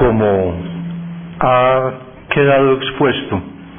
como ha quedado expuesto,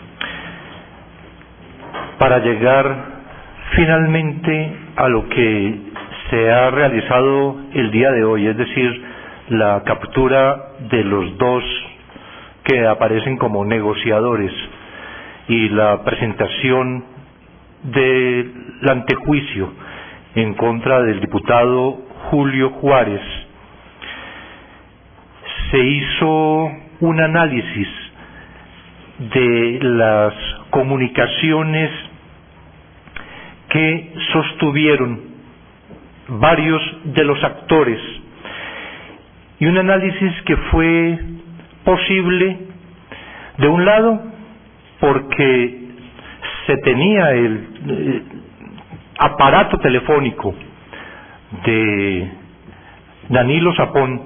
para llegar finalmente a lo que se ha realizado el día de hoy, es decir, la captura de los dos que aparecen como negociadores y la presentación del antejuicio en contra del diputado Julio Juárez. Se hizo un análisis de las comunicaciones que sostuvieron varios de los actores y un análisis que fue posible, de un lado, porque se tenía el aparato telefónico de Danilo Zapón,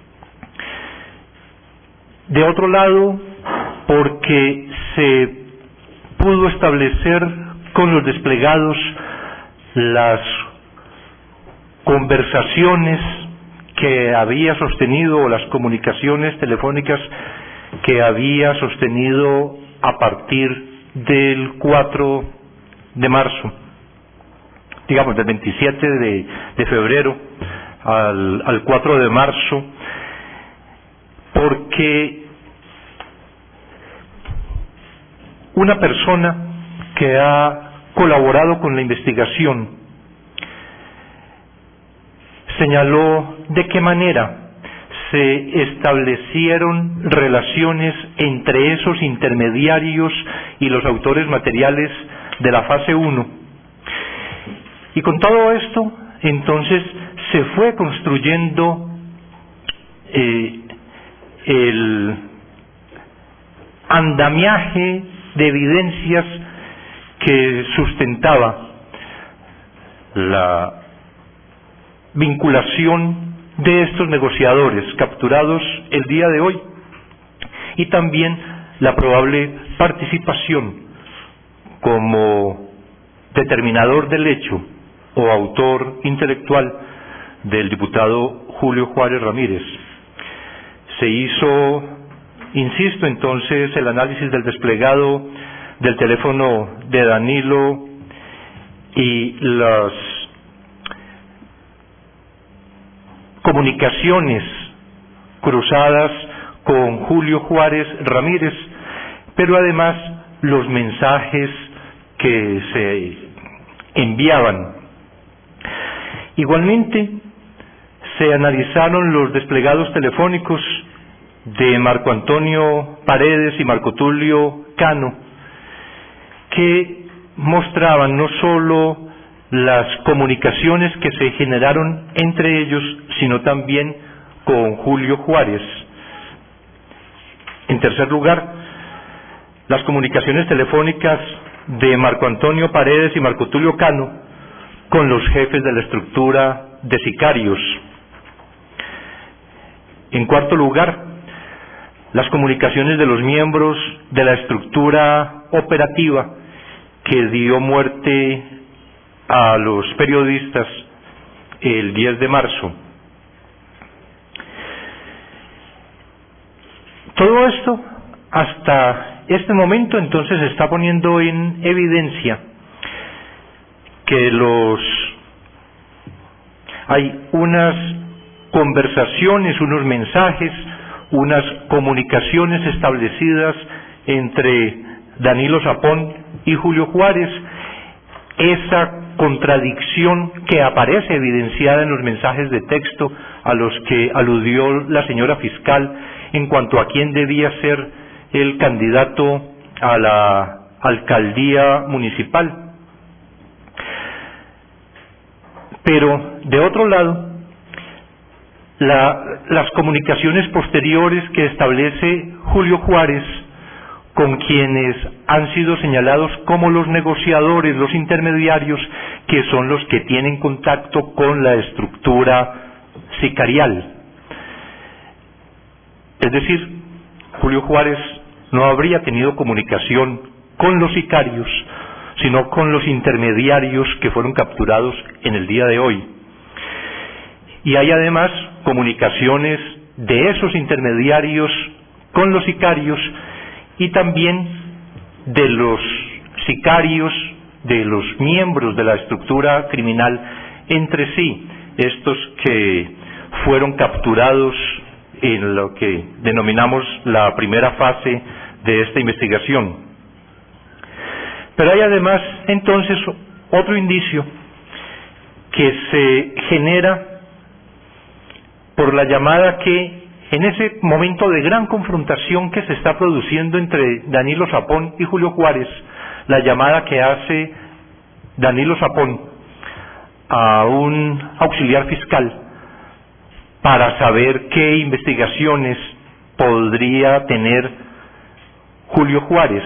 de otro lado, porque se pudo establecer con los desplegados las conversaciones que había sostenido, o las comunicaciones telefónicas que había sostenido a partir del 4 de marzo, digamos del 27 de febrero al 4 de marzo, porque una persona que ha colaborado con la investigación señaló de qué manera se establecieron relaciones entre esos intermediarios y los autores materiales de la fase 1. Y con todo esto, entonces, se fue construyendo el andamiaje de evidencias que sustentaba la vinculación de estos negociadores capturados el día de hoy, y también la probable participación como determinador del hecho o autor intelectual del diputado Julio Juárez Ramírez. Se hizo, insisto, entonces, el análisis del desplegado del teléfono de Danilo y las comunicaciones cruzadas con Julio Juárez Ramírez, pero además los mensajes que se enviaban. Igualmente, se analizaron los desplegados telefónicos de Marco Antonio Paredes y Marco Tulio Cano, que mostraban no solo las comunicaciones que se generaron entre ellos, sino también con Julio Juárez. En tercer lugar, las comunicaciones telefónicas de Marco Antonio Paredes y Marco Tulio Cano con los jefes de la estructura de sicarios. En cuarto lugar, las comunicaciones de los miembros de la estructura operativa que dio muerte a los periodistas el 10 de marzo. Todo esto, hasta este momento, entonces, se está poniendo en evidencia que hay unas conversaciones, unos mensajes, unas comunicaciones establecidas entre Danilo Zapón y Julio Juárez. Esa contradicción que aparece evidenciada en los mensajes de texto a los que aludió la señora fiscal en cuanto a quién debía ser el candidato a la alcaldía municipal. Pero, de otro lado, las comunicaciones posteriores que establece Julio Juárez con quienes han sido señalados como los negociadores, los intermediarios, que son los que tienen contacto con la estructura sicarial. Es decir, Julio Juárez no habría tenido comunicación con los sicarios, sino con los intermediarios que fueron capturados en el día de hoy. Y hay además comunicaciones de esos intermediarios con los sicarios y también de los sicarios, de los miembros de la estructura criminal entre sí, estos que fueron capturados en lo que denominamos la primera fase de esta investigación. Pero hay además entonces otro indicio que se genera por la llamada que en ese momento de gran confrontación que se está produciendo entre Danilo Sapón y Julio Juárez, la llamada que hace Danilo Sapón a un auxiliar fiscal para saber qué investigaciones podría tener Julio Juárez.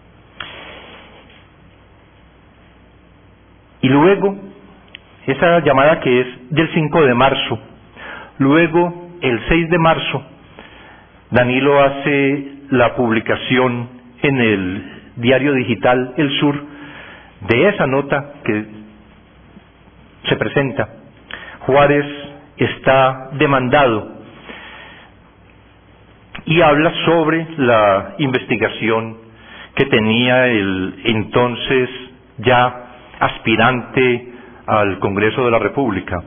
Y luego, esa llamada que es del 5 de marzo, luego el 6 de marzo, Danilo hace la publicación en el diario digital El Sur de esa nota que se presenta. Juárez está demandado y habla sobre la investigación que tenía el entonces ya aspirante al Congreso de la República.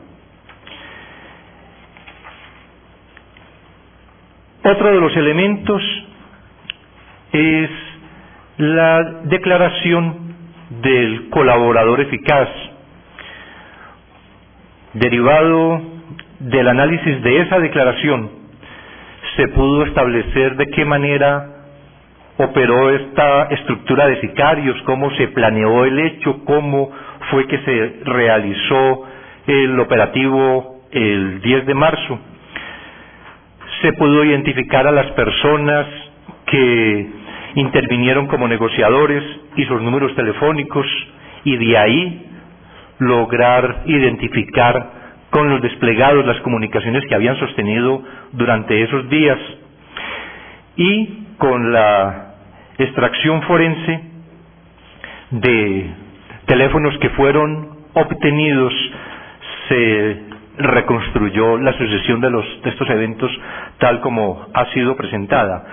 Otro de los elementos es la declaración del colaborador eficaz. Derivado del análisis de esa declaración, se pudo establecer de qué manera operó esta estructura de sicarios, cómo se planeó el hecho, cómo fue que se realizó el operativo el 10 de marzo. Se pudo identificar a las personas que intervinieron como negociadores y sus números telefónicos, y de ahí lograr identificar con los desplegados las comunicaciones que habían sostenido durante esos días, y con la extracción forense de teléfonos que fueron obtenidos se reconstruyó la sucesión de estos eventos tal como ha sido presentada.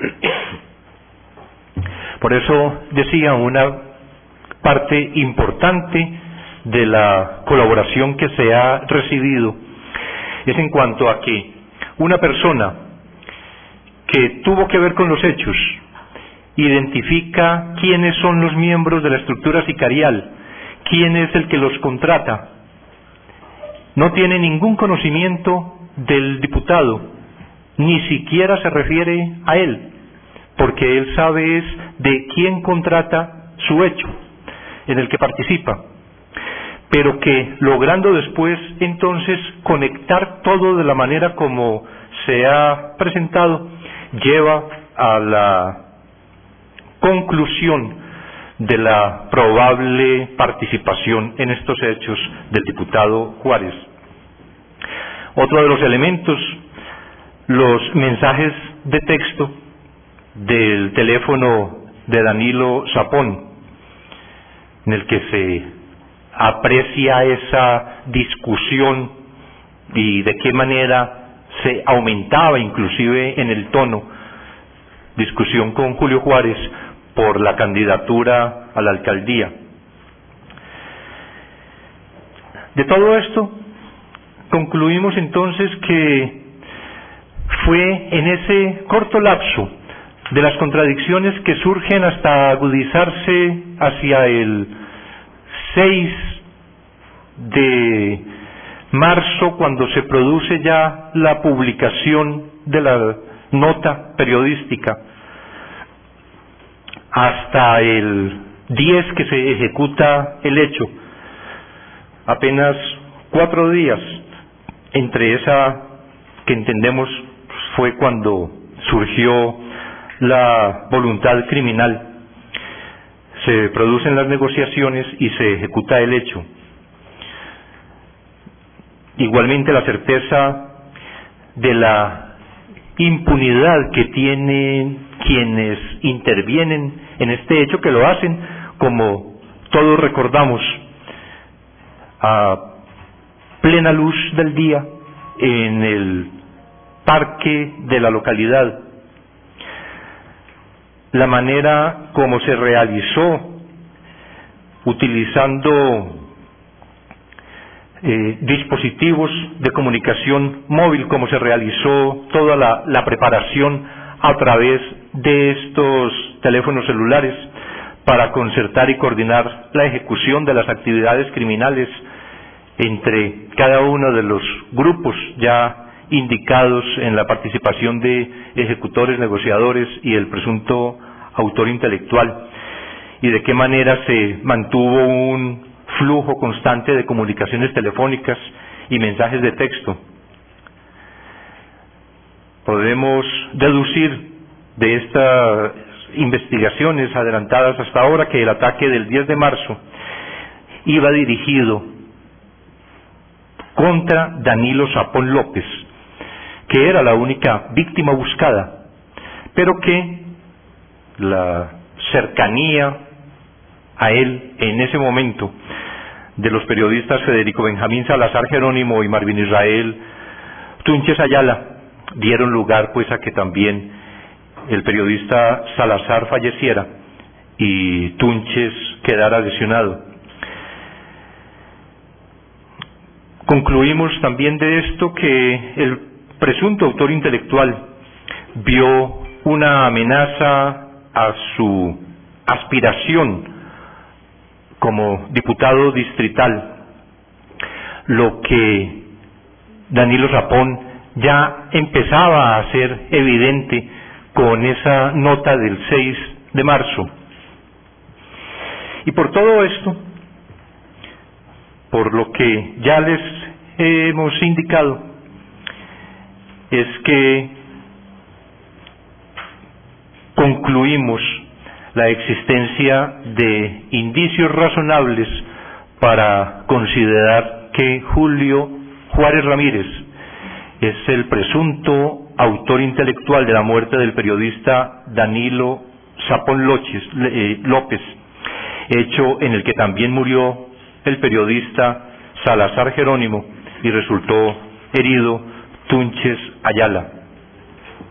Por eso decía, una parte importante de la colaboración que se ha recibido es en cuanto a que una persona que tuvo que ver con los hechos identifica quiénes son los miembros de la estructura sicarial, quién es el que los contrata, no tiene ningún conocimiento del diputado, ni siquiera se refiere a él, porque él sabe es de quién contrata su hecho en el que participa, pero que logrando después entonces conectar todo de la manera como se ha presentado, lleva a la conclusión de la probable participación en estos hechos del diputado Juárez. Otro de los elementos, los mensajes de texto del teléfono de Danilo Sapón, en el que se aprecia esa discusión y de qué manera se aumentaba inclusive en el tono, discusión con Julio Juárez por la candidatura a la alcaldía. De todo esto, concluimos entonces que fue en ese corto lapso de las contradicciones que surgen hasta agudizarse hacia el 6 de marzo, cuando se produce ya la publicación de la nota periodística, hasta el 10 que se ejecuta el hecho, apenas 4 días entre esa que entendemos fue cuando surgió la voluntad criminal, se producen las negociaciones y se ejecuta el hecho. Igualmente la certeza de la impunidad que tienen quienes intervienen en este hecho, que lo hacen, como todos recordamos, a plena luz del día en el parque de la localidad. La manera como se realizó utilizando dispositivos de comunicación móvil, como se realizó toda la preparación a través de estos teléfonos celulares para concertar y coordinar la ejecución de las actividades criminales entre cada uno de los grupos ya indicados en la participación de ejecutores, negociadores y el presunto autor intelectual, y de qué manera se mantuvo un flujo constante de comunicaciones telefónicas y mensajes de texto. Podemos deducir de estas investigaciones adelantadas hasta ahora que el ataque del 10 de marzo iba dirigido contra Danilo Zapón López, que era la única víctima buscada, pero que la cercanía a él en ese momento de los periodistas Federico Benjamín Salazar Jerónimo y Marvin Israel Tunches Ayala dieron lugar pues a que también el periodista Salazar falleciera y Tunches quedara lesionado. Concluimos también de esto que el presunto autor intelectual vio una amenaza a su aspiración como diputado distrital, lo que Danilo Zapón ya empezaba a hacer evidente con esa nota del 6 de marzo. Y por todo esto, por lo que ya les hemos indicado, es que concluimos la existencia de indicios razonables para considerar que Julio Juárez Ramírez es el presunto autor intelectual de la muerte del periodista Danilo Zapón López, hecho en el que también murió el periodista Salazar Jerónimo y resultó herido Tunches Ayala.